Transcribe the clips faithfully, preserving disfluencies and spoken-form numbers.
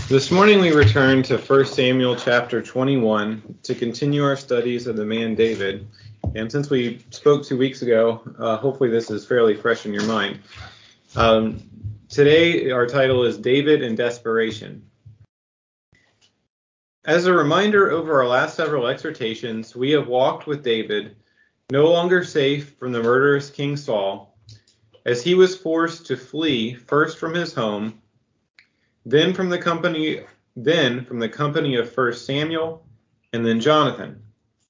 This morning we return to First Samuel chapter twenty-one to continue our studies of the man David. And since we spoke two weeks ago, uh, hopefully this is fairly fresh in your mind. Um, today our title is David in Desperation. As a reminder, over our last several exhortations, we have walked with David, no longer safe from the murderous King Saul, as he was forced to flee first from his home, then from the company, then from the company of First Samuel, and then Jonathan.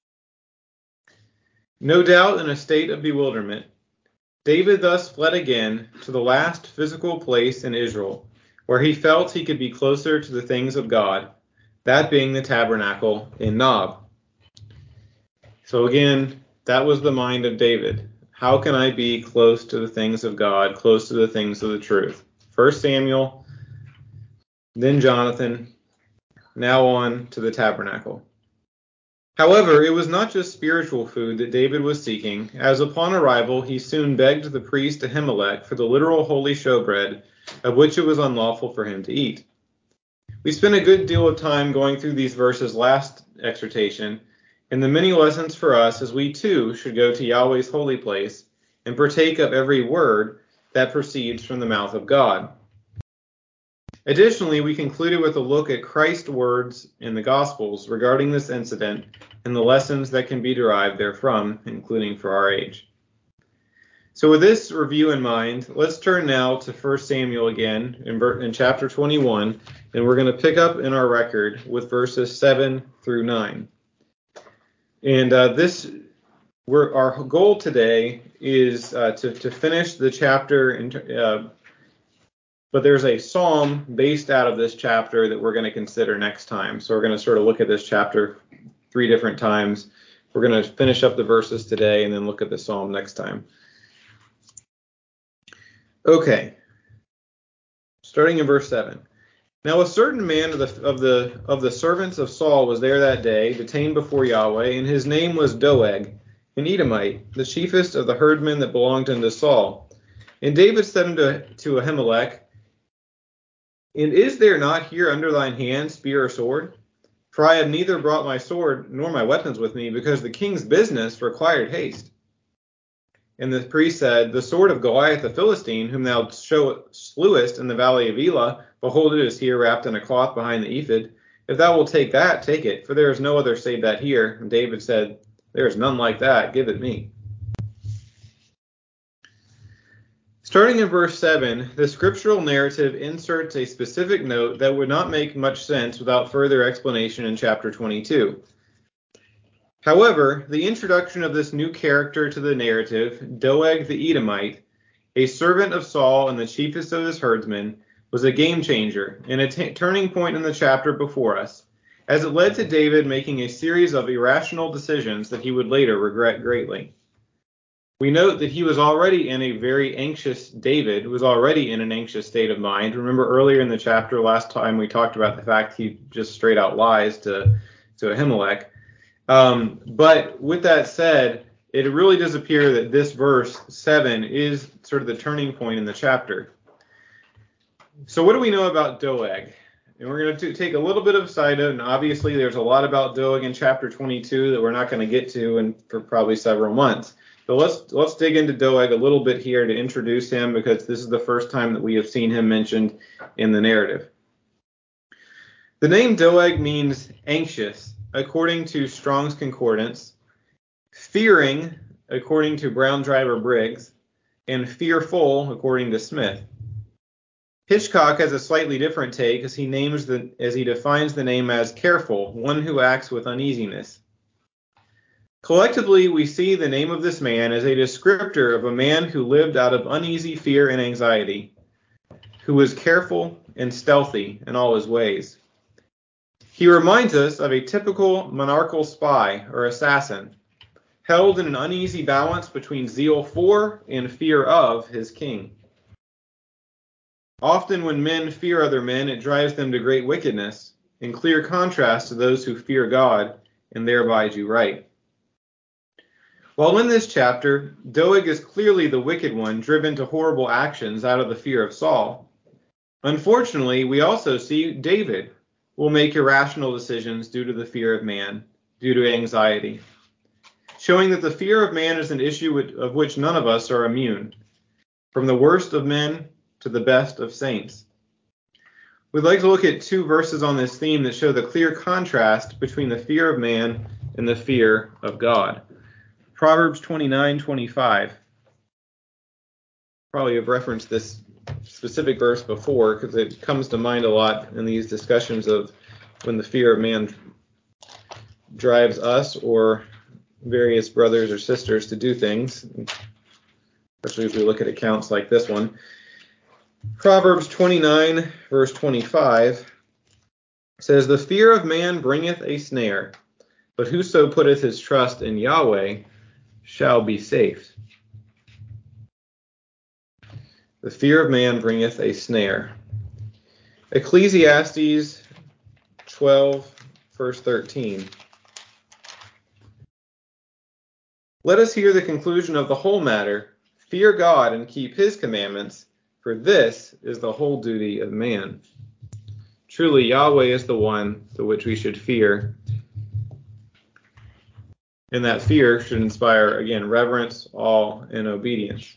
No doubt in a state of bewilderment, David thus fled again to the last physical place in Israel, where he felt he could be closer to the things of God, that being the tabernacle in Nob. So again, that was the mind of David. How can I be close to the things of God, close to the things of the truth? First Samuel, then Jonathan, now on to the tabernacle. However, it was not just spiritual food that David was seeking, as upon arrival he soon begged the priest Ahimelech for the literal holy showbread, of which it was unlawful for him to eat. We spent a good deal of time going through these verses last exhortation, and the many lessons for us as we too should go to Yahweh's holy place and partake of every word that proceeds from the mouth of God. Additionally, we concluded with a look at Christ's words in the Gospels regarding this incident and the lessons that can be derived therefrom, including for our age. So with this review in mind, let's turn now to First Samuel again in, in chapter twenty-one, and we're going to pick up in our record with verses seven through nine. And uh, this, we're, our goal today is uh, to, to finish the chapter in uh, But there's a psalm based out of this chapter that we're going to consider next time. So we're going to sort of look at this chapter three different times. We're going to finish up the verses today and then look at the psalm next time. Okay. Starting in verse seven. Now a certain man of the of the of the servants of Saul was there that day, detained before Yahweh, and his name was Doeg, an Edomite, the chiefest of the herdmen that belonged unto Saul. And David said unto to Ahimelech, And is there not here under thine hand spear or sword? For I have neither brought my sword nor my weapons with me, because the king's business required haste. And the priest said, The sword of Goliath the Philistine, whom thou show, slewest in the valley of Elah, behold, it is here wrapped in a cloth behind the ephod. If thou wilt take that, take it, for there is no other save that here. And David said, There is none like that, give it me. Starting in verse seven, the scriptural narrative inserts a specific note that would not make much sense without further explanation in chapter twenty-two. However, the introduction of this new character to the narrative, Doeg the Edomite, a servant of Saul and the chiefest of his herdsmen, was a game changer and a t- turning point in the chapter before us, as it led to David making a series of irrational decisions that he would later regret greatly. We note that he was already in a very anxious, David was already in an anxious state of mind. Remember earlier in the chapter, last time we talked about the fact he just straight out lies to, to Ahimelech. Um, but with that said, it really does appear that this verse seven is sort of the turning point in the chapter. So what do we know about Doeg? And we're going to take a little bit of a side note, and obviously there's a lot about Doeg in chapter twenty-two that we're not going to get to in, for probably several months. So let's let's dig into Doeg a little bit here to introduce him, because this is the first time that we have seen him mentioned in the narrative. The name Doeg means anxious, according to Strong's Concordance, fearing, according to Brown Driver Briggs, and fearful, according to Smith. Hitchcock has a slightly different take, as he names the as he defines the name as careful, one who acts with uneasiness. Collectively, we see the name of this man as a descriptor of a man who lived out of uneasy fear and anxiety, who was careful and stealthy in all his ways. He reminds us of a typical monarchical spy or assassin, held in an uneasy balance between zeal for and fear of his king. Often when men fear other men, it drives them to great wickedness, in clear contrast to those who fear God and thereby do right. While in this chapter, Doeg is clearly the wicked one driven to horrible actions out of the fear of Saul, Unfortunately, we also see David will make irrational decisions due to the fear of man, due to anxiety, showing that the fear of man is an issue of which none of us are immune, from the worst of men to the best of saints. We'd like to look at two verses on this theme that show the clear contrast between the fear of man and the fear of God. Proverbs twenty-nine twenty-five. Probably have referenced this specific verse before because it comes to mind a lot in these discussions of when the fear of man drives us or various brothers or sisters to do things, especially if we look at accounts like this one. Proverbs twenty-nine, verse twenty-five says, "The fear of man bringeth a snare, but whoso putteth his trust in Yahweh shall be safe." The fear of man bringeth a snare. Ecclesiastes twelve, verse thirteen. "Let us hear the conclusion of the whole matter. Fear God and keep his commandments, for this is the whole duty of man." Truly, Yahweh is the one to which we should fear. And that fear should inspire, again, reverence, awe, and obedience.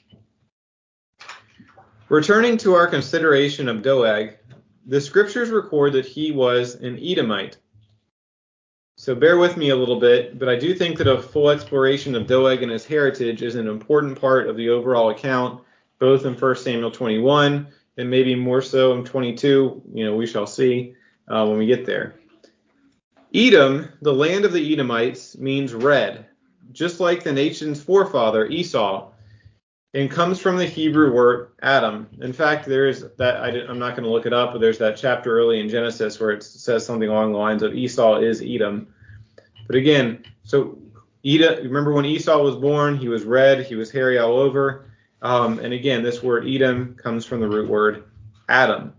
Returning to our consideration of Doeg, the scriptures record that he was an Edomite. So bear with me a little bit, but I do think that a full exploration of Doeg and his heritage is an important part of the overall account, both in First Samuel twenty-one and maybe more so in twenty-two. You know, we shall see uh, when we get there. Edom, the land of the Edomites, means red, just like the nation's forefather Esau, and comes from the Hebrew word Adam. In fact, there is that, I I'm not going to look it up, but there's that chapter early in Genesis where it says something along the lines of Esau is Edom. But again, so Edom, remember when Esau was born, he was red, he was hairy all over. Um, and again, this word Edom comes from the root word Adam.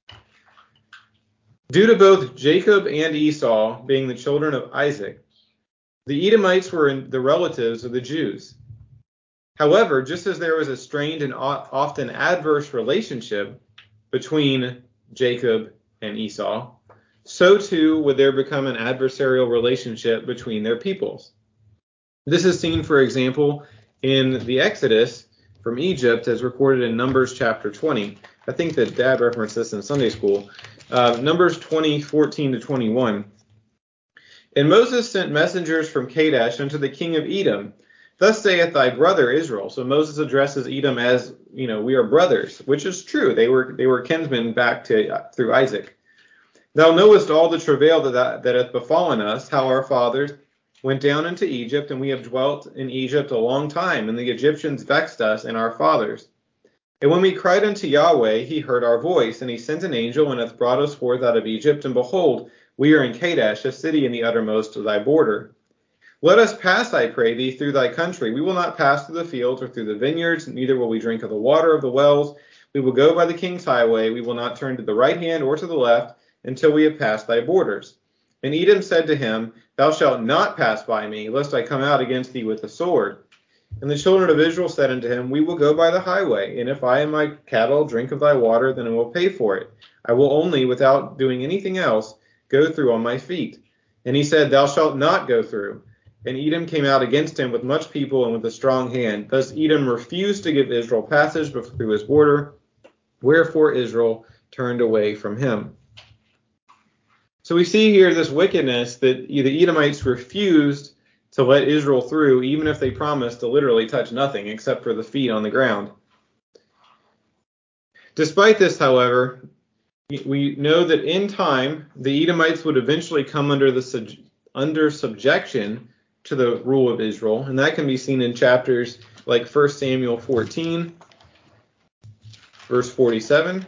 Due to both Jacob and Esau being the children of Isaac, the Edomites were the relatives of the Jews. However, just as there was a strained and often adverse relationship between Jacob and Esau, so too would there become an adversarial relationship between their peoples. This is seen, for example, in the Exodus from Egypt as recorded in Numbers chapter twenty. I think that Dad referenced this in Sunday school. Uh, Numbers twenty, fourteen to twenty-one. "And Moses sent messengers from Kadesh unto the king of Edom. Thus saith thy brother Israel." So Moses addresses Edom as, you know, we are brothers, which is true. They were they were kinsmen back to uh, through Isaac. "Thou knowest all the travail that, that that hath befallen us, how our fathers went down into Egypt, and we have dwelt in Egypt a long time, and the Egyptians vexed us and our fathers. And when we cried unto Yahweh, he heard our voice, and he sent an angel, and hath brought us forth out of Egypt, and behold, we are in Kadesh, a city in the uttermost of thy border. Let us pass, I pray thee, through thy country. We will not pass through the fields or through the vineyards, neither will we drink of the water of the wells. We will go by the king's highway. We will not turn to the right hand or to the left until we have passed thy borders. And Edom said to him, Thou shalt not pass by me, lest I come out against thee with the sword. And the children of Israel said unto him, We will go by the highway, and if I and my cattle drink of thy water, then I will pay for it. I will only, without doing anything else, go through on my feet. And he said, Thou shalt not go through. And Edom came out against him with much people and with a strong hand. Thus Edom refused to give Israel passage through his border, wherefore Israel turned away from him. So we see here this wickedness that the Edomites refused to let Israel through, even if they promised to literally touch nothing except for the feet on the ground. Despite this, however, we know that in time, the Edomites would eventually come under the sub- under subjection to the rule of Israel, and that can be seen in chapters like First Samuel fourteen, verse forty-seven.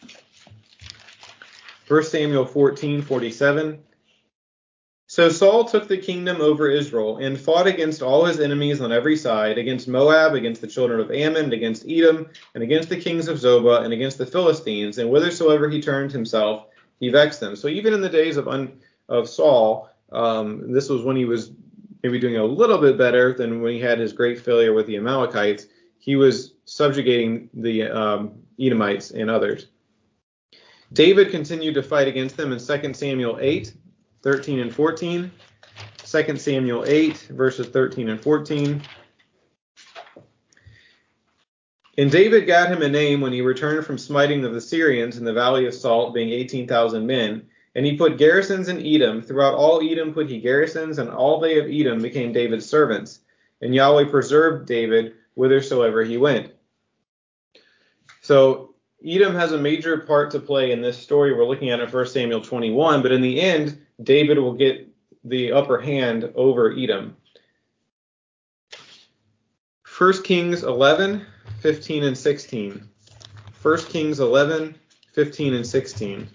First Samuel fourteen, forty-seven. So Saul took the kingdom over Israel and fought against all his enemies on every side, against Moab, against the children of Ammon, against Edom, and against the kings of Zobah, and against the Philistines, and whithersoever he turned himself, he vexed them. So even in the days of un, of Saul, um, this was when he was maybe doing a little bit better than when he had his great failure with the Amalekites. He was subjugating the um, Edomites and others. David continued to fight against them in Second Samuel eight, thirteen and fourteen. Second Samuel eight, verses thirteen and fourteen. And David got him a name when he returned from smiting of the Syrians in the valley of Salt, being eighteen thousand men. And he put garrisons in Edom. Throughout all Edom put he garrisons, and all they of Edom became David's servants. And Yahweh preserved David whithersoever he went. So Edom has a major part to play in this story we're looking at in First Samuel twenty-one, but in the end, David will get the upper hand over Edom. First Kings eleven, fifteen and sixteen. First Kings eleven, fifteen and sixteen.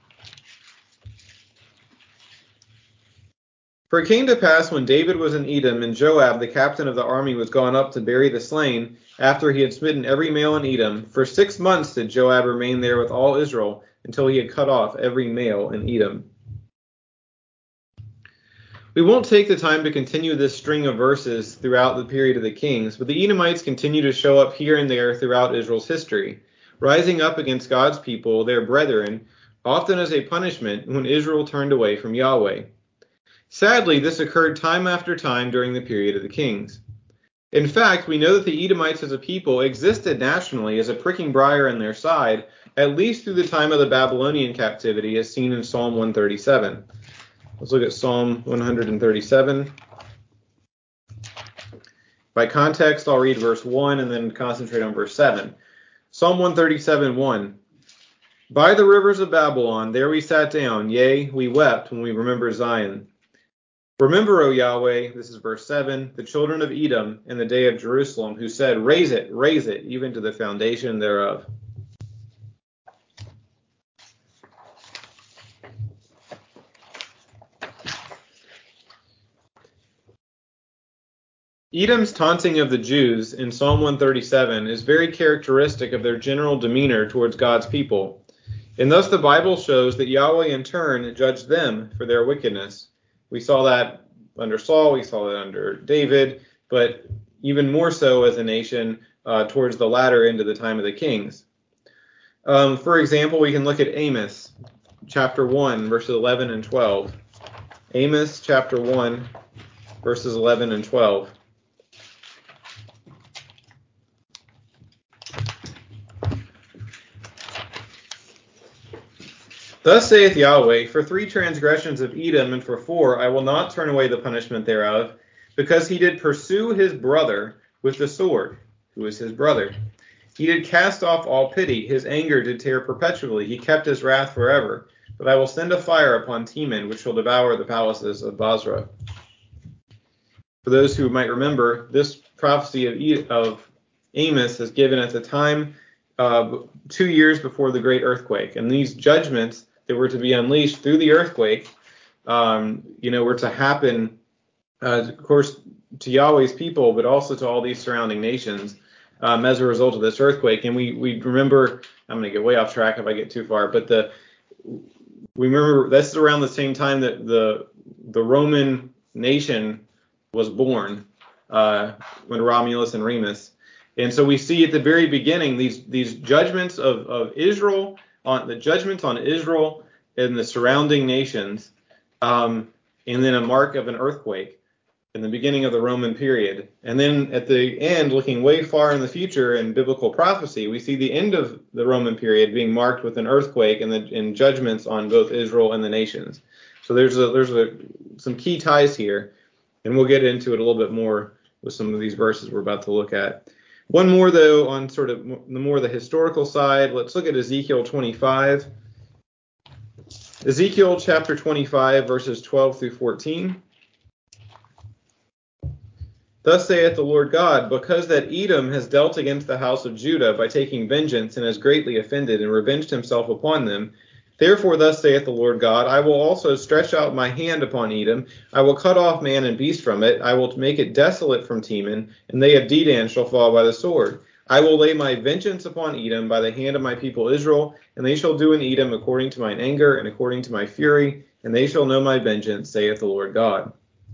For it came to pass when David was in Edom, and Joab, the captain of the army, was gone up to bury the slain, after he had smitten every male in Edom. For six months did Joab remain there with all Israel, until he had cut off every male in Edom. We won't take the time to continue this string of verses throughout the period of the kings, but the Edomites continue to show up here and there throughout Israel's history, rising up against God's people, their brethren, often as a punishment when Israel turned away from Yahweh. Sadly, this occurred time after time during the period of the kings. In fact, we know that the Edomites as a people existed nationally as a pricking briar in their side, at least through the time of the Babylonian captivity, as seen in Psalm one thirty-seven. Let's look at Psalm one thirty-seven. By context, I'll read verse one and then concentrate on verse seven. Psalm one thirty-seven, one. By the rivers of Babylon, there we sat down, yea, we wept when we remembered Zion. Remember, O Yahweh, this is verse seven, the children of Edom in the day of Jerusalem, who said, raise it, raise it, even to the foundation thereof. Edom's taunting of the Jews in Psalm one thirty-seven is very characteristic of their general demeanor towards God's people. And thus the Bible shows that Yahweh in turn judged them for their wickedness. We saw that under Saul, we saw that under David, but even more so as a nation uh, towards the latter end of the time of the kings. Um, for example, we can look at Amos chapter one, verses eleven and twelve. Amos chapter one, verses eleven and twelve. Thus saith Yahweh, for three transgressions of Edom, and for four, I will not turn away the punishment thereof, because he did pursue his brother with the sword, who is his brother. He did cast off all pity, his anger did tear perpetually, he kept his wrath forever. But I will send a fire upon Teman, which shall devour the palaces of Basra. For those who might remember, this prophecy of, e- of Amos is given at the time, uh, two years before the great earthquake. And these judgments that were to be unleashed through the earthquake, um, you know, were to happen, uh, of course, to Yahweh's people, but also to all these surrounding nations um, as a result of this earthquake. And we we remember, I'm going to get way off track if I get too far, but the we remember this is around the same time that the the Roman nation was born, uh, when Romulus and Remus. And so we see at the very beginning these these judgments of, of Israel, on the judgments on Israel and the surrounding nations, um, and then a mark of an earthquake in the beginning of the Roman period. And then at the end, looking way far in the future in biblical prophecy, we see the end of the Roman period being marked with an earthquake and, the, and judgments on both Israel and the nations. So there's a, there's a, some key ties here, and we'll get into it a little bit more with some of these verses we're about to look at. One more, though, on sort of the more the historical side. Let's look at Ezekiel twenty-five. Ezekiel chapter twenty-five, verses twelve through fourteen. Thus saith the Lord God, because that Edom has dealt against the house of Judah by taking vengeance and has greatly offended and revenged himself upon them, therefore thus saith the Lord God, I will also stretch out my hand upon Edom, I will cut off man and beast from it, I will make it desolate from Teman, and they of Dedan shall fall by the sword. I will lay my vengeance upon Edom by the hand of my people Israel, and they shall do in Edom according to mine anger and according to my fury, and they shall know my vengeance, saith the Lord God.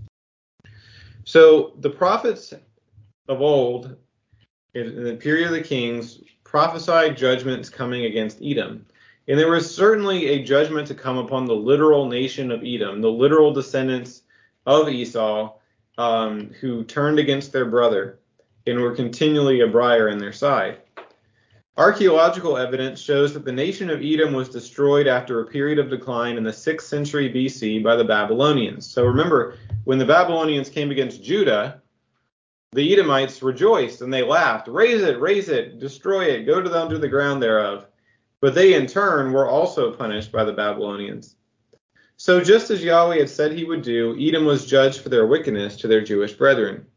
So the prophets of old, in the period of the kings, prophesied judgments coming against Edom. And there was certainly a judgment to come upon the literal nation of Edom, the literal descendants of Esau, um, who turned against their brother and were continually a briar in their side. Archaeological evidence shows that the nation of Edom was destroyed after a period of decline in the sixth century B C by the Babylonians. So remember, when the Babylonians came against Judah, the Edomites rejoiced and they laughed, raise it, raise it, destroy it, go to the under the ground thereof. But they in turn were also punished by the Babylonians. So just as Yahweh had said he would do, Edom was judged for their wickedness to their Jewish brethren.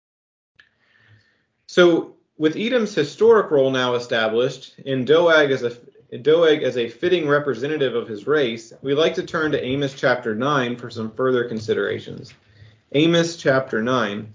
So with Edom's historic role now established, and Doeg as a Doeg as a fitting representative of his race, we'd like to turn to Amos chapter nine for some further considerations. Amos chapter nine,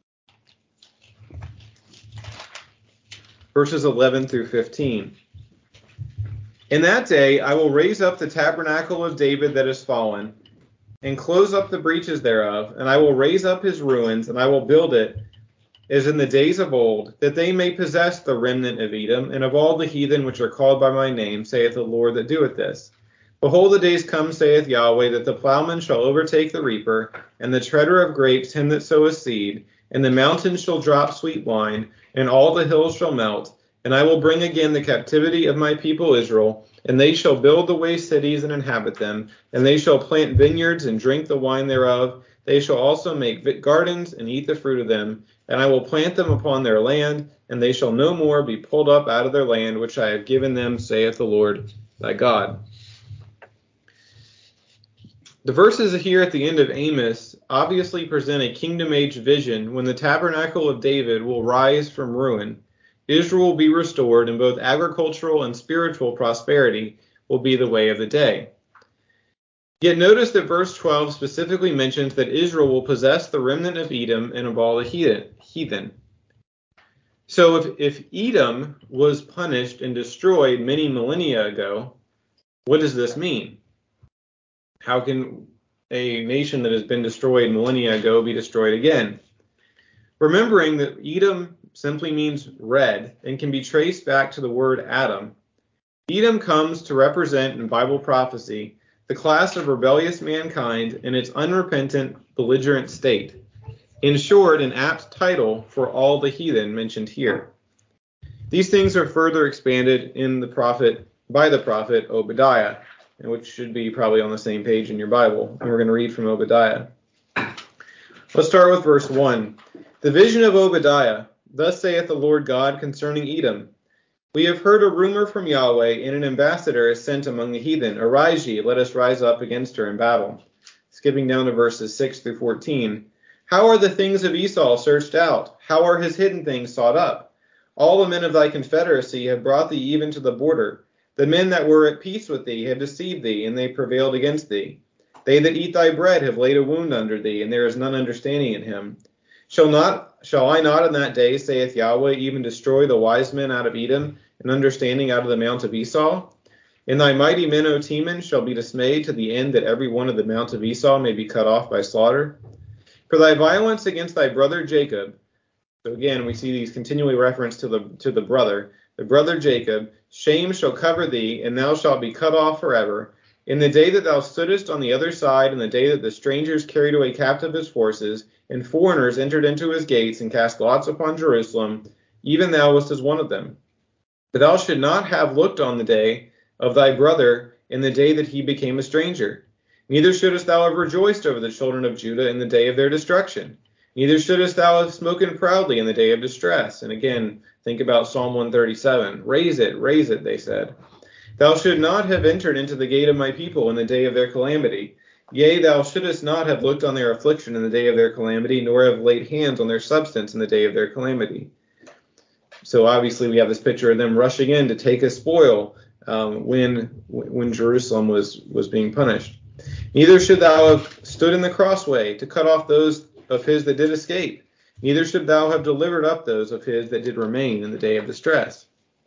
verses eleven through fifteen. In that day I will raise up the tabernacle of David that is fallen, and close up the breaches thereof, and I will raise up his ruins, and I will build it as in the days of old, that they may possess the remnant of Edom, and of all the heathen which are called by my name, saith the Lord that doeth this. Behold, the days come, saith Yahweh, that the plowman shall overtake the reaper, and the treader of grapes him that soweth seed, and the mountains shall drop sweet wine, and all the hills shall melt. And I will bring again the captivity of my people Israel, and they shall build the waste cities and inhabit them, and they shall plant vineyards and drink the wine thereof. They shall also make gardens and eat the fruit of them, and I will plant them upon their land, and they shall no more be pulled up out of their land, which I have given them, saith the Lord thy God. The verses here at the end of Amos obviously present a kingdom age vision when the tabernacle of David will rise from ruin. Israel will be restored, and both agricultural and spiritual prosperity will be the way of the day. Yet notice that verse twelve specifically mentions that Israel will possess the remnant of Edom and of all the heathen. So if, if Edom was punished and destroyed many millennia ago, what does this mean? How can a nation that has been destroyed millennia ago be destroyed again? Remembering that Edom simply means red and can be traced back to the word Adam, Edom comes to represent in Bible prophecy the class of rebellious mankind in its unrepentant, belligerent state. In short, an apt title for all the heathen mentioned here. These things are further expanded in the prophet by the prophet Obadiah, which should be probably on the same page in your Bible. And we're going to read from Obadiah. Let's start with verse one. The vision of Obadiah. Thus saith the Lord God concerning Edom. We have heard a rumor from Yahweh, and an ambassador is sent among the heathen. Arise ye, let us rise up against her in battle. Skipping down to verses six through fourteen. How are the things of Esau searched out? How are his hidden things sought up? All the men of thy confederacy have brought thee even to the border. The men that were at peace with thee have deceived thee, and they prevailed against thee. They that eat thy bread have laid a wound under thee, and there is none understanding in him. Shall not, shall I not in that day, saith Yahweh, even destroy the wise men out of Edom, and understanding out of the mount of Esau? And thy mighty men, O Teman, shall be dismayed to the end that every one of the mount of Esau may be cut off by slaughter. For thy violence against thy brother Jacob, so again we see these continually reference to the to the brother, the brother Jacob, shame shall cover thee, and thou shalt be cut off forever. In the day that thou stoodest on the other side, in the day that the strangers carried away captive his forces, and foreigners entered into his gates, and cast lots upon Jerusalem, even thou wast as one of them. But thou should not have looked on the day of thy brother in the day that he became a stranger. Neither shouldest thou have rejoiced over the children of Judah in the day of their destruction. Neither shouldest thou have spoken proudly in the day of distress. And again, think about Psalm one thirty-seven. Raise it, raise it, they said. Thou should not have entered into the gate of my people in the day of their calamity. Yea, thou shouldest not have looked on their affliction in the day of their calamity, nor have laid hands on their substance in the day of their calamity. So obviously we have this picture of them rushing in to take a spoil um, when when Jerusalem was, was being punished. Neither should thou have stood in the crossway to cut off those of his that did escape. Neither should thou have delivered up those of his that did remain in the day of distress.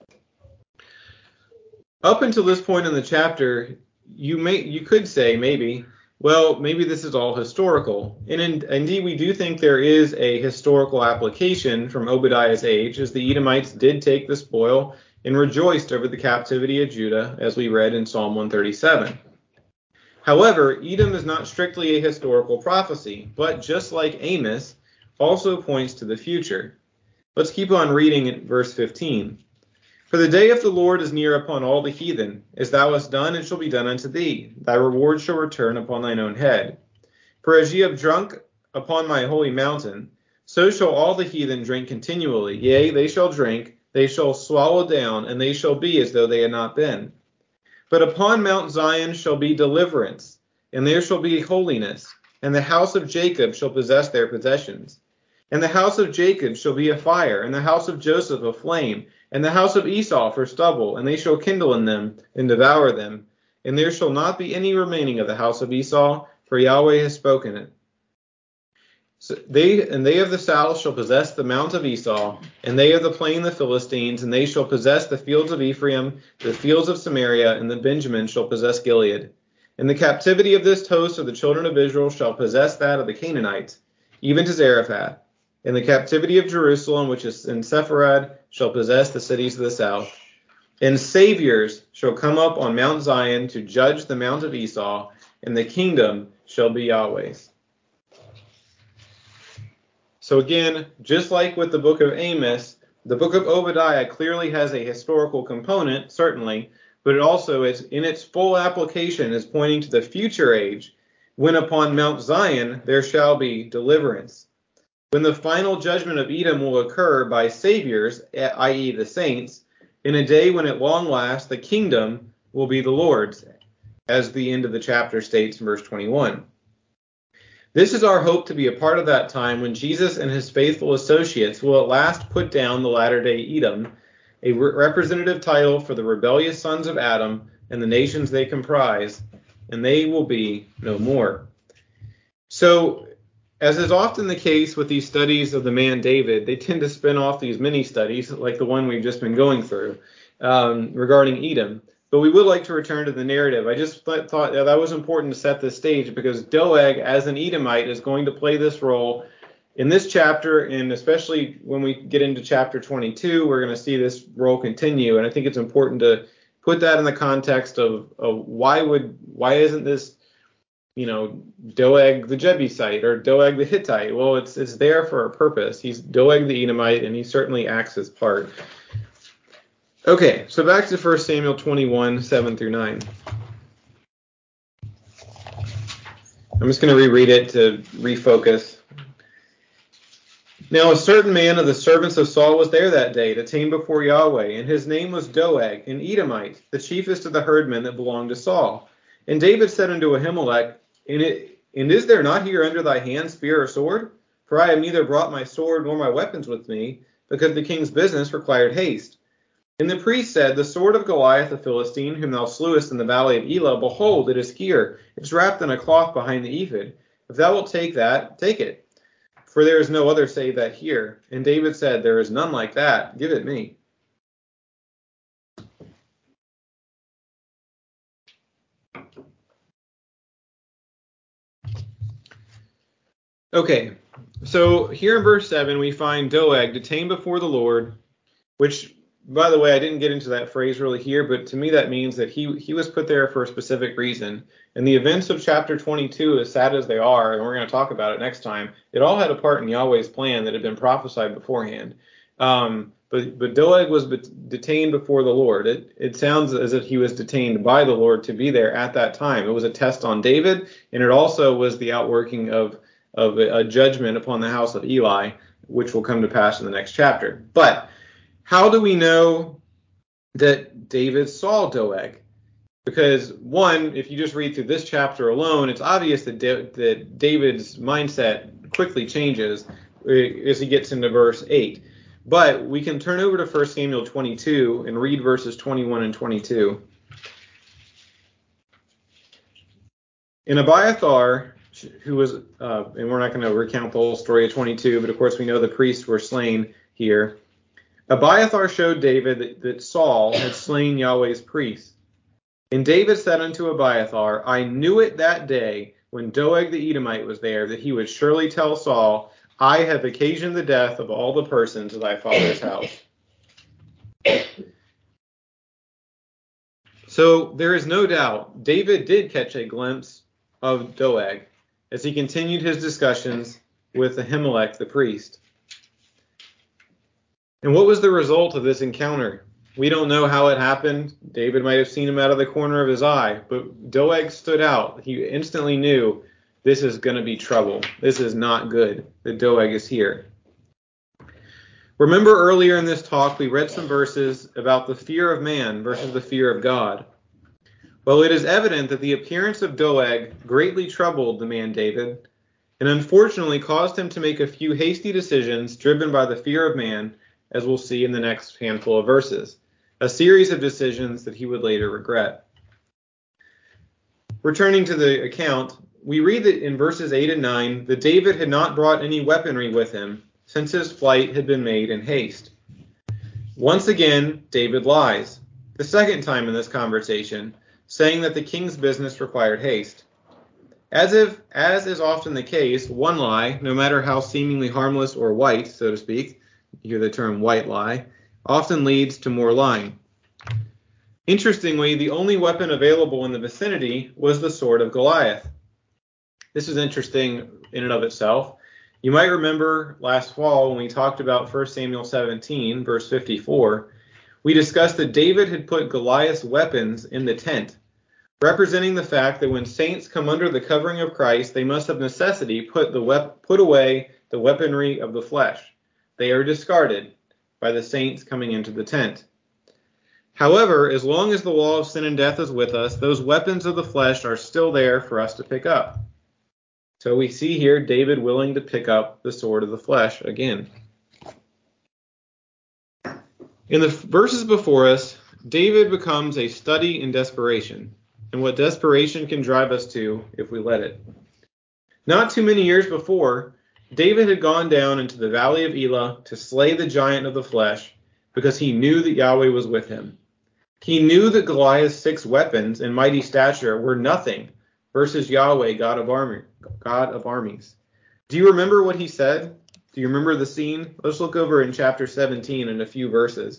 Up until this point in the chapter, you may you could say maybe, well, maybe this is all historical. And in, indeed, we do think there is a historical application from Obadiah's age, as the Edomites did take the spoil and rejoiced over the captivity of Judah, as we read in Psalm one thirty-seven. However, Edom is not strictly a historical prophecy, but just like Amos, also points to the future. Let's keep on reading at verse fifteen. For the day of the Lord is near upon all the heathen. As thou hast done, it shall be done unto thee. Thy reward shall return upon thine own head. For as ye have drunk upon my holy mountain, so shall all the heathen drink continually. Yea, they shall drink, they shall swallow down, and they shall be as though they had not been. But upon Mount Zion shall be deliverance, and there shall be holiness, and the house of Jacob shall possess their possessions. And the house of Jacob shall be a fire, and the house of Joseph a flame, and the house of Esau for stubble, and they shall kindle in them, and devour them. And there shall not be any remaining of the house of Esau, for Yahweh has spoken it. So they and they of the south shall possess the mount of Esau, and they of the plain the Philistines, and they shall possess the fields of Ephraim, the fields of Samaria, and the Benjamin shall possess Gilead. And the captivity of this host of the children of Israel shall possess that of the Canaanites, even to Zarephath. And the captivity of Jerusalem, which is in Sepharad, shall possess the cities of the south. And saviors shall come up on Mount Zion to judge the mount of Esau, and the kingdom shall be Yahweh's. So again, just like with the book of Amos, the book of Obadiah clearly has a historical component, certainly, but it also is, in its full application, is pointing to the future age, when upon Mount Zion there shall be deliverance. When the final judgment of Edom will occur by saviors, that is the saints, in a day when at long last the kingdom will be the Lord's, as the end of the chapter states in verse twenty-one. This is our hope to be a part of that time when Jesus and his faithful associates will at last put down the latter-day Edom, a re- representative title for the rebellious sons of Adam and the nations they comprise, and they will be no more. So, as is often the case with these studies of the man David, they tend to spin off these mini-studies, like the one we've just been going through, um, regarding Edom. But we would like to return to the narrative. I just th- thought that, that was important to set the stage, because Doeg, as an Edomite, is going to play this role in this chapter, and especially when we get into chapter twenty-two, we're going to see this role continue. And I think it's important to put that in the context of, of why would why isn't this, you know, Doeg the Jebusite or Doeg the Hittite? Well, it's it's there for a purpose. He's Doeg the Edomite, and he certainly acts his part. Okay, so back to First Samuel twenty-one, seven through nine. I'm just going to reread it to refocus. Now a certain man of the servants of Saul was there that day, detained before Yahweh, and his name was Doeg, an Edomite, the chiefest of the herdmen that belonged to Saul. And David said unto Ahimelech, And, it, and is there not here under thy hand spear or sword? For I have neither brought my sword nor my weapons with me, because the king's business required haste. And the priest said, The sword of Goliath the Philistine, whom thou slewest in the valley of Elah, behold, it is here. It is wrapped in a cloth behind the ephod. If thou wilt take that, take it. For there is no other save that here. And David said, There is none like that. Give it me. Okay, so here in verse seven, we find Doeg detained before the Lord, which, by the way, I didn't get into that phrase really here, but to me that means that he he was put there for a specific reason. And the events of chapter twenty-two, as sad as they are, and we're going to talk about it next time, it all had a part in Yahweh's plan that had been prophesied beforehand. Um, but but Doeg was be- detained before the Lord. It it sounds as if he was detained by the Lord to be there at that time. It was a test on David, and it also was the outworking of of a, a judgment upon the house of Eli, which will come to pass in the next chapter. But how do we know that David saw Doeg? Because, one, if you just read through this chapter alone, it's obvious that, da- that David's mindset quickly changes as he gets into verse eight. But we can turn over to First Samuel twenty-two and read verses twenty-one and twenty-two. And Abiathar, who was, uh, and we're not going to recount the whole story of twenty-two, but of course we know the priests were slain here. Abiathar showed David that, that Saul had slain Yahweh's priests. And David said unto Abiathar, I knew it that day when Doeg the Edomite was there, that he would surely tell Saul, I have occasioned the death of all the persons of thy father's house. So there is no doubt David did catch a glimpse of Doeg as he continued his discussions with Ahimelech the priest. And what was the result of this encounter? We don't know how it happened. David might have seen him out of the corner of his eye, but Doeg stood out. He instantly knew this is going to be trouble. This is not good that Doeg is here. Remember earlier in this talk, we read some verses about the fear of man versus the fear of God. Well, it is evident that the appearance of Doeg greatly troubled the man David, and unfortunately caused him to make a few hasty decisions driven by the fear of man, as we'll see in the next handful of verses, a series of decisions that he would later regret. Returning to the account, we read that in verses eight and nine that David had not brought any weaponry with him, since his flight had been made in haste. Once again, David lies, the second time in this conversation, saying that the king's business required haste. As if, as is often the case, one lie, no matter how seemingly harmless or white, so to speak, you hear the term white lie, often leads to more lying. Interestingly, the only weapon available in the vicinity was the sword of Goliath. This is interesting in and of itself. You might remember last fall when we talked about First Samuel seventeen, verse fifty-four, we discussed that David had put Goliath's weapons in the tent, representing the fact that when saints come under the covering of Christ, they must of necessity put the wep- put away the weaponry of the flesh. They are discarded by the saints coming into the tent. However, as long as the law of sin and death is with us, those weapons of the flesh are still there for us to pick up. So we see here David willing to pick up the sword of the flesh again. In the verses before us, David becomes a study in desperation, and what desperation can drive us to if we let it. Not too many years before, David had gone down into the valley of Elah to slay the giant of the flesh because he knew that Yahweh was with him. He knew that Goliath's six weapons and mighty stature were nothing versus Yahweh, God of army, God of armies. Do you remember what he said? Do you remember the scene? Let's look over in chapter seventeen in a few verses.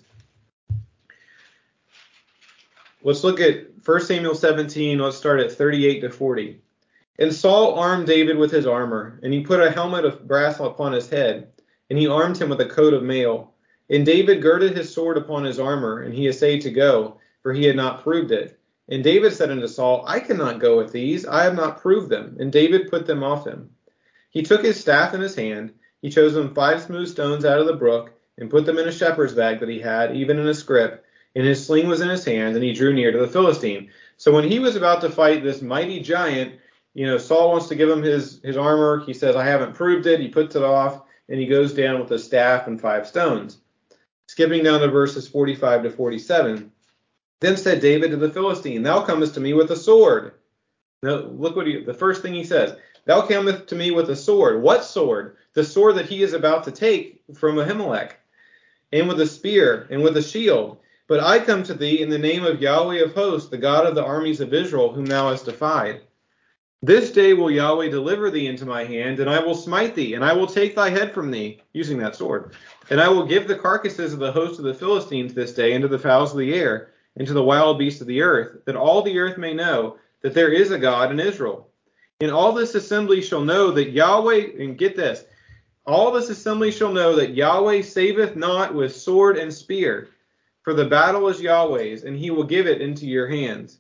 Let's look at First Samuel seventeen. Let's start at thirty-eight to forty. And Saul armed David with his armor, and he put a helmet of brass upon his head, and he armed him with a coat of mail. And David girded his sword upon his armor, and he essayed to go, for he had not proved it. And David said unto Saul, I cannot go with these, I have not proved them. And David put them off him. He took his staff in his hand, he chose him five smooth stones out of the brook, and put them in a shepherd's bag that he had, even in a scrip, and his sling was in his hand, and he drew near to the Philistine. So when he was about to fight this mighty giant, you know, Saul wants to give him his, his armor. He says, I haven't proved it. He puts it off, and he goes down with a staff and five stones. Skipping down to verses forty-five to forty-seven. Then said David to the Philistine, Thou comest to me with a sword. Now, look what he, the first thing he says. Thou comest to me with a sword. What sword? The sword that he is about to take from Ahimelech. And with a spear, and with a shield. But I come to thee in the name of Yahweh of hosts, the God of the armies of Israel, whom thou hast defied. This day will Yahweh deliver thee into my hand, and I will smite thee, and I will take thy head from thee, using that sword. And I will give the carcasses of the host of the Philistines this day into the fowls of the air, and to the wild beasts of the earth, that all the earth may know that there is a God in Israel. And all this assembly shall know that Yahweh, and get this, all this assembly shall know that Yahweh saveth not with sword and spear, for the battle is Yahweh's, and he will give it into your hands,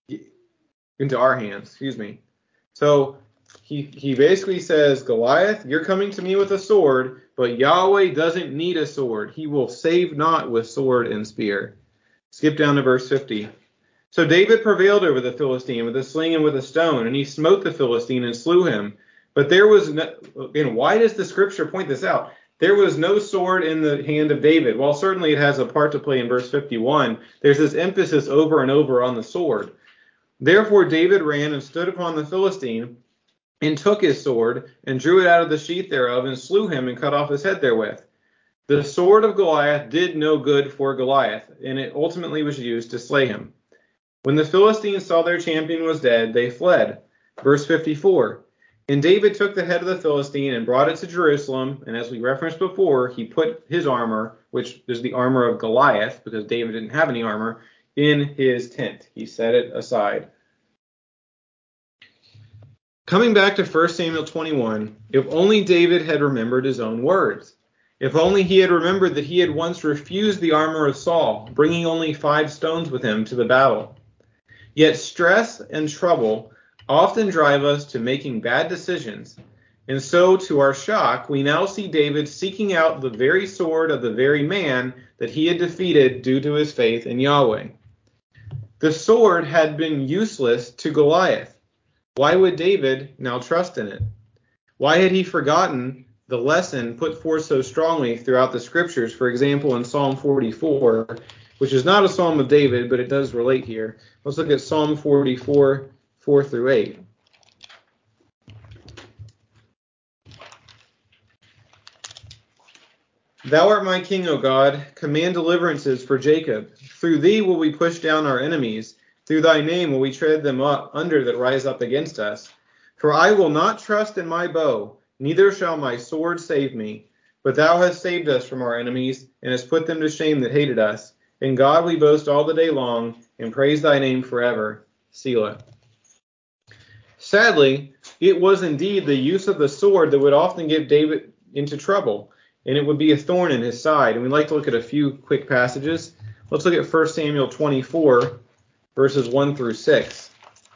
into our hands, excuse me. So he, he basically says, Goliath, you're coming to me with a sword, but Yahweh doesn't need a sword. He will save not with sword and spear. Skip down to verse fifty. So David prevailed over the Philistine with a sling and with a stone, and he smote the Philistine and slew him. But there was no, and why does the scripture point this out? There was no sword in the hand of David. While certainly it has a part to play in verse fifty-one, there's this emphasis over and over on the sword. Therefore David ran and stood upon the Philistine, and took his sword, and drew it out of the sheath thereof, and slew him, and cut off his head therewith. The sword of Goliath did no good for Goliath, and it ultimately was used to slay him. When the Philistines saw their champion was dead, they fled. Verse fifty-four. And David took the head of the Philistine and brought it to Jerusalem, and as we referenced before, he put his armor, which is the armor of Goliath, because David didn't have any armor, in his tent. He set it aside. Coming back to First Samuel twenty-one, if only David had remembered his own words. If only he had remembered that he had once refused the armor of Saul, bringing only five stones with him to the battle. Yet stress and trouble often drive us to making bad decisions, and so, to our shock, we now see David seeking out the very sword of the very man that he had defeated due to his faith in Yahweh. The sword had been useless to Goliath. Why would David now trust in it? Why had he forgotten the lesson put forth so strongly throughout the scriptures? For example, in Psalm forty-four, which is not a psalm of David, but it does relate here. Let's look at Psalm forty-four, four through eight. Thou art my king, O God. Command deliverances for Jacob. Through thee will we push down our enemies. Through thy name will we tread them up under that rise up against us. For I will not trust in my bow, neither shall my sword save me. But thou hast saved us from our enemies, and hast put them to shame that hated us. In God we boast all the day long, and praise thy name forever. Selah. Sadly, it was indeed the use of the sword that would often get David into trouble, and it would be a thorn in his side. And we'd like to look at a few quick passages. Let's look at First Samuel twenty-four, verses one through six.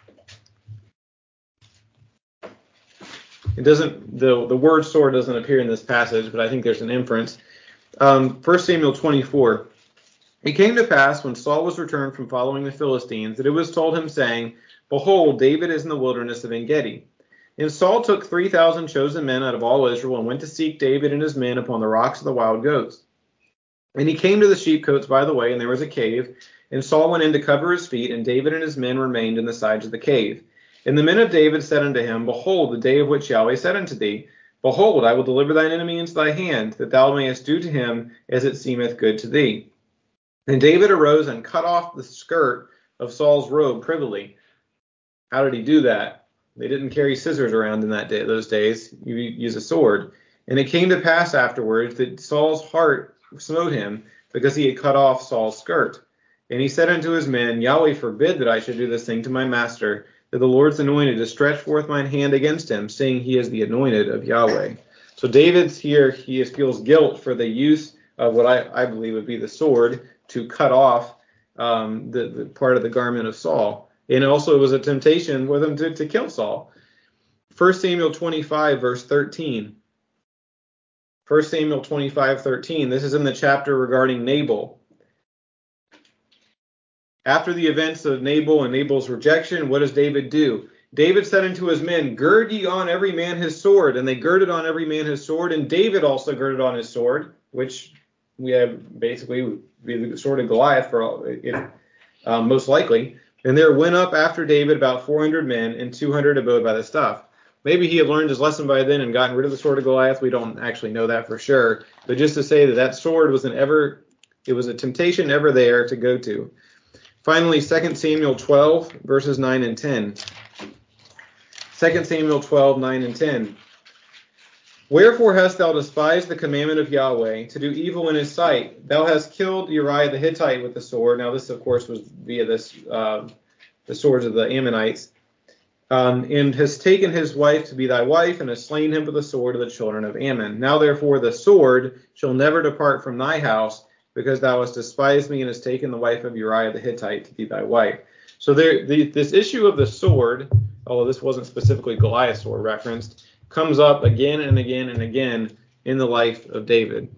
It doesn't, the, the word sword doesn't appear in this passage, but I think there's an inference. Um, First Samuel twenty-four. It came to pass when Saul was returned from following the Philistines that it was told him, saying, Behold, David is in the wilderness of En-gedi. And Saul took three thousand chosen men out of all Israel and went to seek David and his men upon the rocks of the wild goats. And he came to the sheepcotes by the way, and there was a cave. And Saul went in to cover his feet, and David and his men remained in the sides of the cave. And the men of David said unto him, Behold, the day of which Yahweh said unto thee, Behold, I will deliver thine enemy into thy hand, that thou mayest do to him as it seemeth good to thee. And David arose and cut off the skirt of Saul's robe privily. How did he do that? They didn't carry scissors around in that day, those days. You use a sword. And it came to pass afterwards that Saul's heart smote him, because he had cut off Saul's skirt. And he said unto his men, Yahweh forbid that I should do this thing to my master, that the Lord's anointed to stretch forth mine hand against him, seeing he is the anointed of Yahweh. So David's here, he is, feels guilt for the use of what I, I believe would be the sword to cut off um, the, the part of the garment of Saul. And also it was a temptation for them to, to kill Saul. First Samuel twenty-five, verse thirteen. First Samuel twenty-five, thirteen. This is in the chapter regarding Nabal. After the events of Nabal and Nabal's rejection, what does David do? David said unto his men, Gird ye on every man his sword. And they girded on every man his sword. And David also girded on his sword, which we have basically would be the sword of Goliath, for all, if, um, most likely. And there went up after David about four hundred men, and two hundred abode by the stuff. Maybe he had learned his lesson by then and gotten rid of the sword of Goliath. We don't actually know that for sure. But just to say that that sword was an ever, it was a temptation ever there to go to. Finally, Second Samuel twelve, verses nine and ten. Second Samuel twelve, nine and ten. Wherefore hast thou despised the commandment of Yahweh, to do evil in his sight? Thou hast killed Uriah the Hittite with the sword. Now this, of course, was via this uh, the swords of the Ammonites. Um, and hast taken his wife to be thy wife, and hast slain him with the sword of the children of Ammon. Now therefore the sword shall never depart from thy house, because thou hast despised me and hast taken the wife of Uriah the Hittite to be thy wife. So there, the, this issue of the sword, although this wasn't specifically Goliath's sword referenced, comes up again and again and again in the life of David.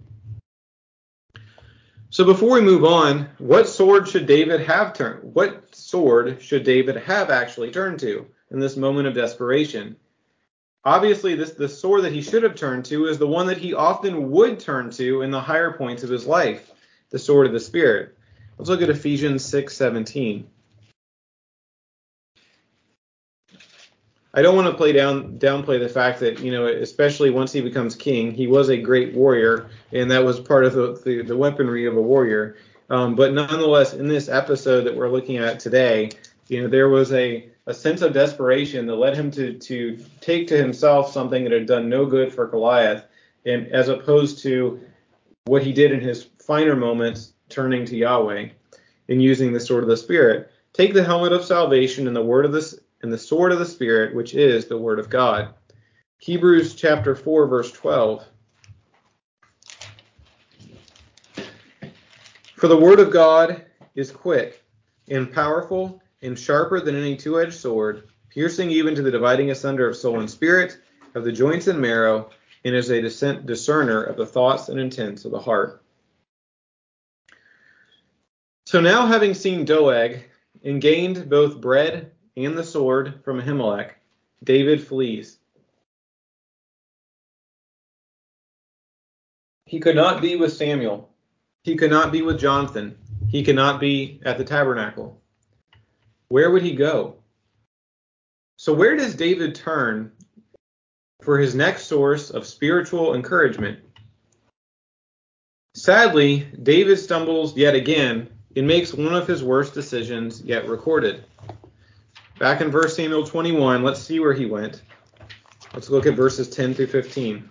So before we move on, what sword should David have turned? What sword should David have actually turned to in this moment of desperation? Obviously, this the sword that he should have turned to is the one that he often would turn to in the higher points of his life, the sword of the Spirit. Let's look at Ephesians six seventeen. I don't want to play down downplay the fact that, you know, especially once he becomes king, he was a great warrior, and that was part of the, the, the weaponry of a warrior. Um, but nonetheless, in this episode that we're looking at today, you know, there was a, a sense of desperation that led him to, to take to himself something that had done no good for Goliath, and as opposed to what he did in his finer moments, turning to Yahweh. in using the sword of the Spirit. Take the helmet of salvation and the word of this and the sword of the Spirit, which is the word of God. Hebrews chapter four, verse twelve. For the word of God is quick and powerful and sharper than any two-edged sword, piercing even to the dividing asunder of soul and spirit, of the joints and marrow, and is a discerner of the thoughts and intents of the heart. So now, having seen Doeg and gained both bread and the sword from Ahimelech, David flees. He could not be with Samuel. He could not be with Jonathan. He could not be at the tabernacle. Where would he go? So where does David turn for his next source of spiritual encouragement? Sadly, David stumbles yet again and makes one of his worst decisions yet recorded. Back in First Samuel twenty-one, let's see where he went. Let's look at verses ten through fifteen.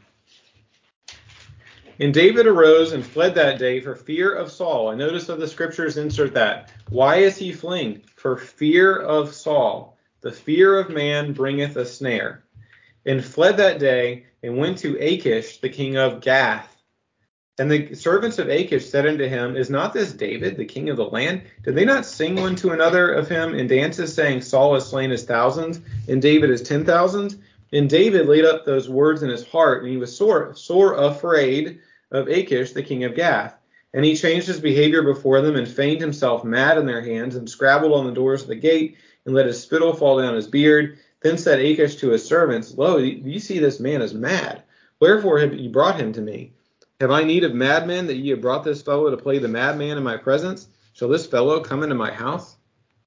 And David arose and fled that day for fear of Saul. And notice that the scriptures insert that. Why is he fleeing? For fear of Saul. The fear of man bringeth a snare. And fled that day and went to Achish, the king of Gath. And the servants of Achish said unto him, Is not this David, the king of the land? Did they not sing one to another of him in dances, saying, Saul has slain his thousands, and David his ten thousands? And David laid up those words in his heart, and he was sore, sore afraid of Achish, the king of Gath. And he changed his behavior before them, and feigned himself mad in their hands, and scrabbled on the doors of the gate, and let his spittle fall down his beard. Then said Achish to his servants, Lo, ye see this man is mad. Wherefore have ye brought him to me? Have I need of madmen that ye have brought this fellow to play the madman in my presence? Shall this fellow come into my house?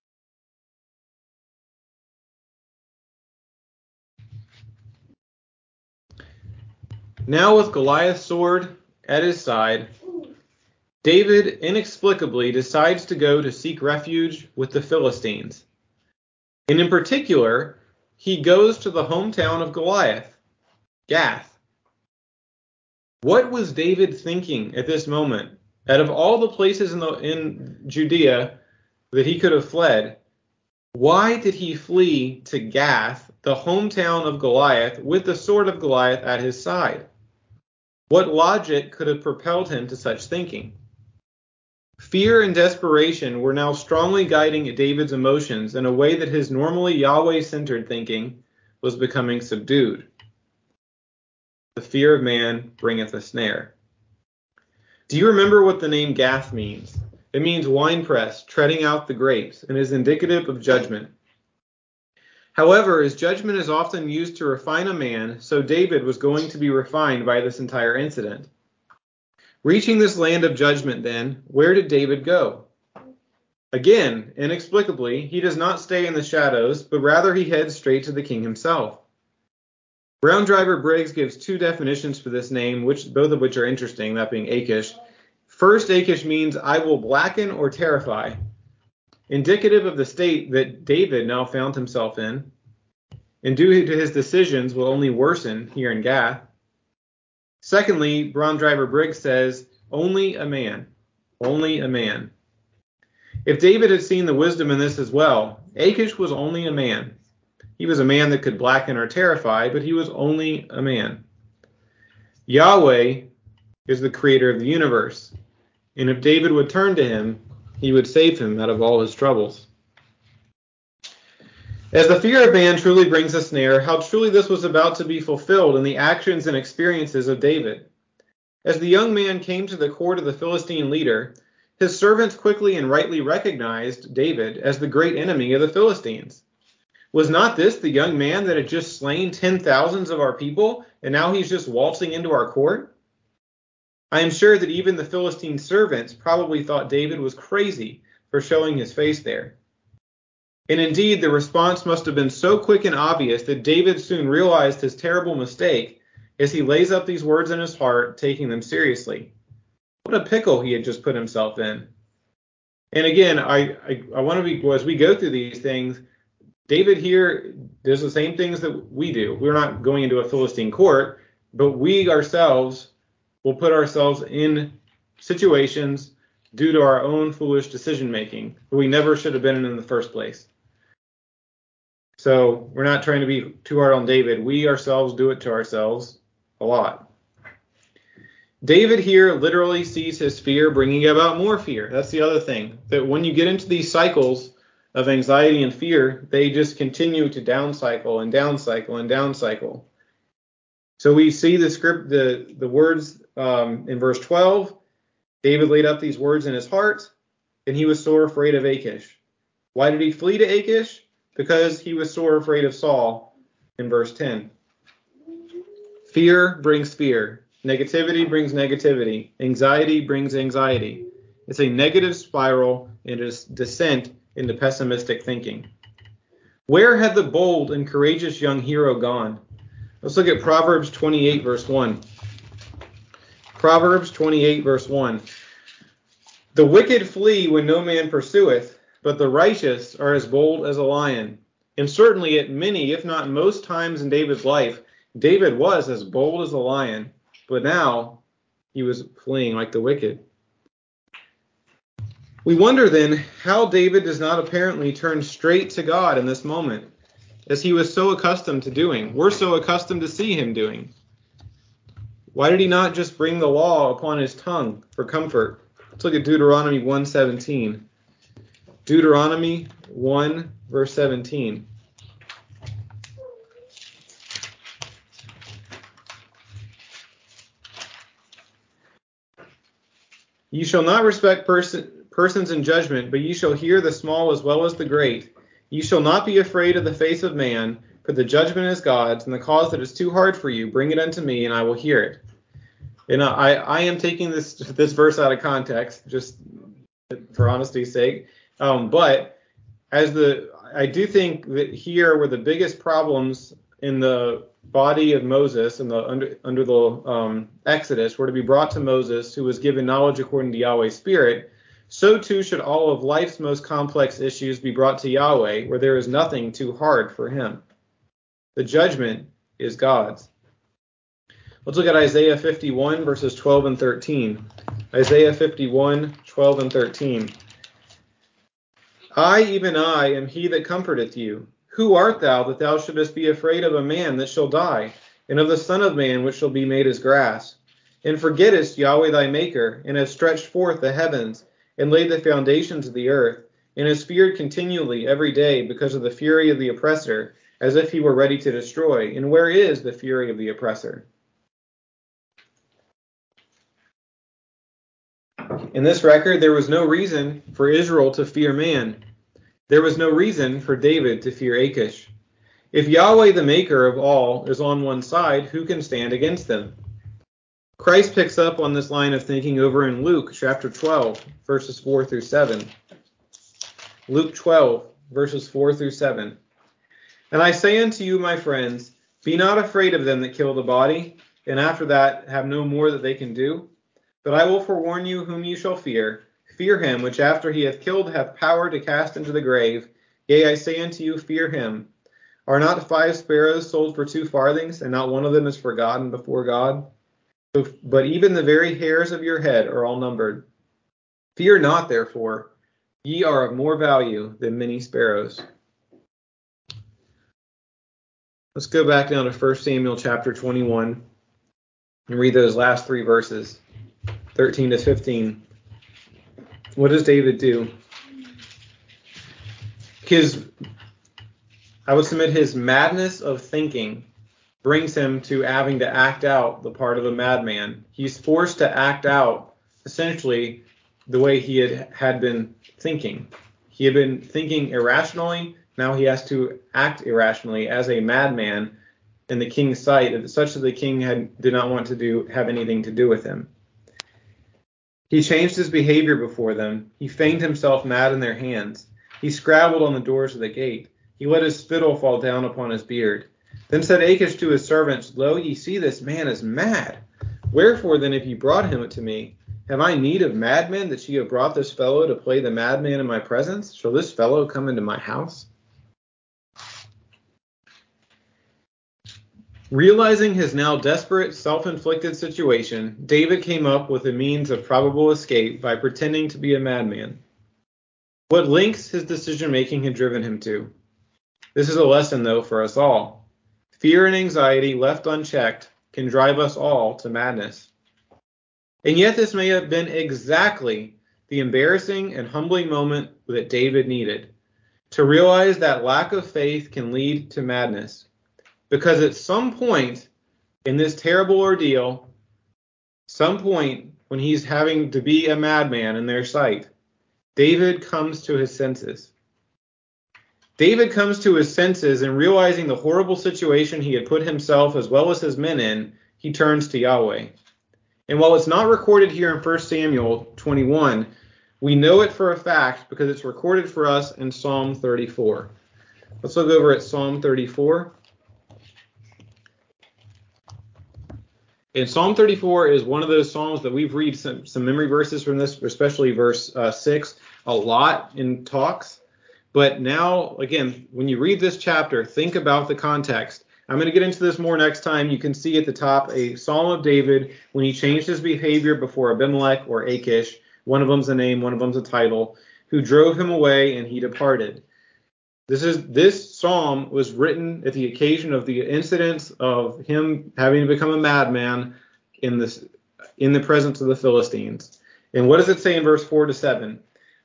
Now with Goliath's sword at his side, David inexplicably decides to go to seek refuge with the Philistines. And in particular, he goes to the hometown of Goliath, Gath. What was David thinking at this moment? Out of all the places in, the, in Judea that he could have fled, why did he flee to Gath, the hometown of Goliath, with the sword of Goliath at his side? What logic could have propelled him to such thinking? Fear and desperation were now strongly guiding David's emotions in a way that his normally Yahweh-centered thinking was becoming subdued. The fear of man bringeth a snare. Do you remember what the name Gath means? It means winepress, treading out the grapes, and is indicative of judgment. However, as judgment is often used to refine a man, so David was going to be refined by this entire incident. Reaching this land of judgment, then, where did David go? Again, inexplicably, he does not stay in the shadows, but rather he heads straight to the king himself. Brown Driver Briggs gives two definitions for this name, which both of which are interesting, that being Achish. First, Achish means I will blacken or terrify, indicative of the state that David now found himself in, and due to his decisions will only worsen here in Gath. Secondly, Brown Driver Briggs says, only a man, only a man. If David had seen the wisdom in this as well, Achish was only a man. He was a man that could blacken or terrify, but he was only a man. Yahweh is the creator of the universe, and if David would turn to him, he would save him out of all his troubles. As the fear of man truly brings a snare, how truly this was about to be fulfilled in the actions and experiences of David. As the young man came to the court of the Philistine leader, his servants quickly and rightly recognized David as the great enemy of the Philistines. Was not this the young man that had just slain ten thousands of our people, and now he's just waltzing into our court? I am sure that even the Philistine servants probably thought David was crazy for showing his face there. And indeed, the response must have been so quick and obvious that David soon realized his terrible mistake as he lays up these words in his heart, taking them seriously. What a pickle he had just put himself in. And again, I, I, I want to be, as we go through these things, David here does the same things that we do. We're not going into a Philistine court, but we ourselves will put ourselves in situations due to our own foolish decision making, that we never should have been in in the first place. So we're not trying to be too hard on David. We ourselves do it to ourselves a lot. David here literally sees his fear bringing about more fear. That's the other thing, that when you get into these cycles of anxiety and fear, they just continue to down cycle and down cycle and down cycle. So we see the script, the, the words um, in verse twelve. David laid up these words in his heart, and he was sore afraid of Achish. Why did he flee to Achish? Because he was sore afraid of Saul in verse ten. Fear brings fear. Negativity brings negativity. Anxiety brings anxiety. It's a negative spiral and a descent into pessimistic thinking. Where had the bold and courageous young hero gone? Let's look at Proverbs twenty-eight, verse one. Proverbs twenty-eight, verse one. The wicked flee when no man pursueth, but the righteous are as bold as a lion. And certainly at many, if not most times in David's life, David was as bold as a lion, but now he was fleeing like the wicked. We wonder then how David does not apparently turn straight to God in this moment, as he was so accustomed to doing. We're so accustomed to see him doing. Why did he not just bring the law upon his tongue for comfort? Let's look at Deuteronomy one seventeen. Deuteronomy one, verse seventeen. Ye shall not respect person, persons in judgment, but ye shall hear the small as well as the great. Ye shall not be afraid of the face of man, for the judgment is God's, and the cause that is too hard for you, bring it unto me, and I will hear it. And I, I am taking this this verse out of context, just for honesty's sake. Um, but as the I do think that here were the biggest problems in the body of Moses and the under under the um, Exodus were to be brought to Moses, who was given knowledge according to Yahweh's Spirit. So too should all of life's most complex issues be brought to Yahweh, where there is nothing too hard for him. The judgment is God's. Let's look at Isaiah fifty-one, verses twelve and thirteen. Isaiah fifty-one, twelve and thirteen. I, even I, am he that comforteth you. Who art thou, that thou shouldest be afraid of a man that shall die, and of the son of man which shall be made as grass? And forgettest Yahweh thy maker, and hast stretched forth the heavens, and laid the foundations of the earth, and hast feared continually every day because of the fury of the oppressor, as if he were ready to destroy. And where is the fury of the oppressor? In this record, there was no reason for Israel to fear man. There was no reason for David to fear Achish. If Yahweh, the maker of all, is on one side, who can stand against them? Christ picks up on this line of thinking over in Luke chapter twelve, verses four through seven. Luke twelve, verses four through seven. And I say unto you, my friends, be not afraid of them that kill the body, and after that have no more that they can do. But I will forewarn you whom you shall fear. Fear him, which after he hath killed hath power to cast into the grave. Yea, I say unto you, fear him. Are not five sparrows sold for two farthings, and not one of them is forgotten before God? But even the very hairs of your head are all numbered. Fear not, therefore, ye are of more value than many sparrows. Let's go back now to First Samuel chapter twenty-one and read those last three verses, thirteen to fifteen. What does David do? His, I would submit his madness of thinking brings him to having to act out the part of a madman. He's forced to act out essentially the way he had, had been thinking. He had been thinking irrationally. Now he has to act irrationally as a madman in the king's sight, such that the king had, did not want to do have anything to do with him. He changed his behavior before them. He feigned himself mad in their hands. He scrabbled on the doors of the gate. He let his spittle fall down upon his beard. Then said Achish to his servants, Lo, ye see this man is mad. Wherefore then have ye brought him to me? Have I need of madmen that ye have brought this fellow to play the madman in my presence? Shall this fellow come into my house? Realizing his now desperate, self-inflicted situation, David came up with a means of probable escape by pretending to be a madman. What lengths his decision-making had driven him to. This is a lesson, though, for us all. Fear and anxiety, left unchecked, can drive us all to madness. And yet this may have been exactly the embarrassing and humbling moment that David needed, to realize that lack of faith can lead to madness. Because at some point in this terrible ordeal, some point when he's having to be a madman in their sight, David comes to his senses. David comes to his senses, and realizing the horrible situation he had put himself as well as his men in, he turns to Yahweh. And while it's not recorded here in First Samuel twenty-one, we know it for a fact because it's recorded for us in Psalm thirty-four. Let's look over at Psalm thirty-four. And Psalm thirty-four is one of those psalms that we've read some, some memory verses from this, especially verse uh, six, a lot in talks. But now, again, when you read this chapter, think about the context. I'm going to get into this more next time. You can see at the top a Psalm of David when he changed his behavior before Abimelech or Achish. One of them's a name, one of them's a title, who drove him away and he departed. This is this psalm was written at the occasion of the incidents of him having to become a madman in this in the presence of the Philistines. And what does it say in verse four to seven?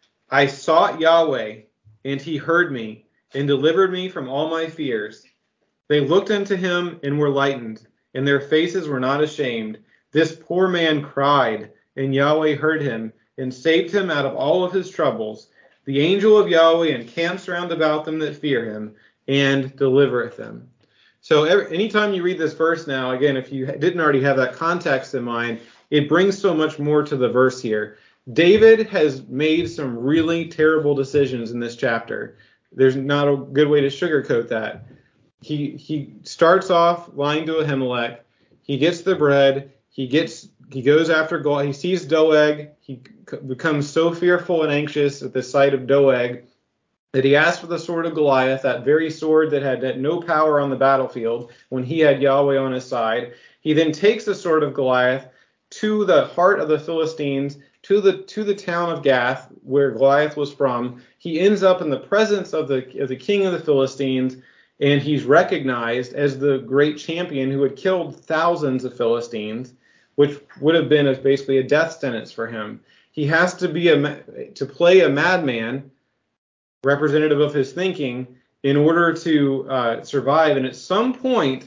I sought Yahweh, and he heard me, and delivered me from all my fears. They looked unto him and were lightened, and their faces were not ashamed. This poor man cried, and Yahweh heard him, and saved him out of all of his troubles. The angel of Yahweh encamps round about them that fear him, and delivereth them. So every, anytime you read this verse now, again, if you didn't already have that context in mind, it brings so much more to the verse here. David has made some really terrible decisions in this chapter. There's not a good way to sugarcoat that. He he starts off lying to Ahimelech. He gets the bread. He gets he goes after Goliath. He sees Doeg. He c- becomes so fearful and anxious at the sight of Doeg that he asks for the sword of Goliath, that very sword that had, had no power on the battlefield when he had Yahweh on his side. He then takes the sword of Goliath to the heart of the Philistines, to the to the town of Gath, where Goliath was from. He ends up in the presence of the of the king of the Philistines, and he's recognized as the great champion who had killed thousands of Philistines, which would have been as basically a death sentence for him. He has to be a to play a madman, representative of his thinking, in order to uh, survive. And at some point,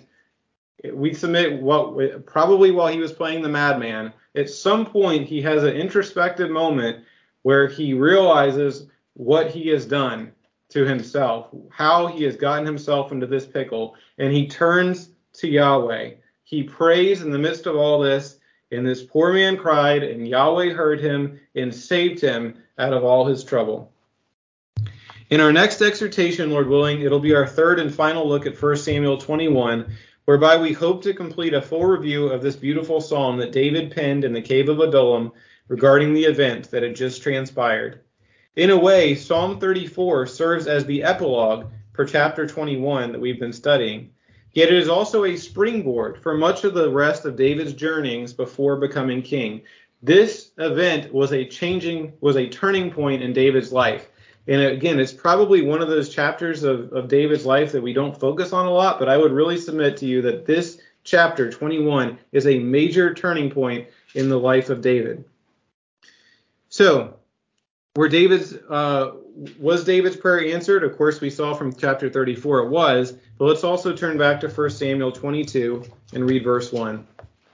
we submit what probably while he was playing the madman, at some point he has an introspective moment where he realizes what he has done to himself, how he has gotten himself into this pickle, and he turns to Yahweh. He prays in the midst of all this, and this poor man cried, and Yahweh heard him and saved him out of all his trouble. In our next exhortation, Lord willing, it'll be our third and final look at First Samuel twenty-one, whereby we hope to complete a full review of this beautiful psalm that David penned in the cave of Adullam regarding the event that had just transpired. In a way, Psalm thirty-four serves as the epilogue for chapter twenty-one that we've been studying. Yet it is also a springboard for much of the rest of David's journeyings before becoming king. This event was a changing, was a turning point in David's life. And again, it's probably one of those chapters of, of David's life that we don't focus on a lot, but I would really submit to you that this chapter, twenty-one, is a major turning point in the life of David. So, were David's, uh, was David's prayer answered? Of course, we saw from chapter thirty-four it was, but let's also turn back to First Samuel twenty-two and read verse one.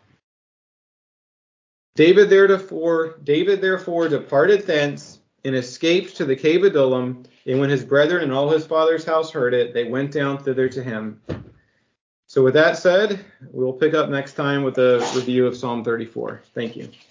David therefore, David therefore departed thence, and escaped to the cave of Adullam, and when his brethren and all his father's house heard it, they went down thither to him. So with that said, we'll pick up next time with a review of Psalm thirty-four. Thank you.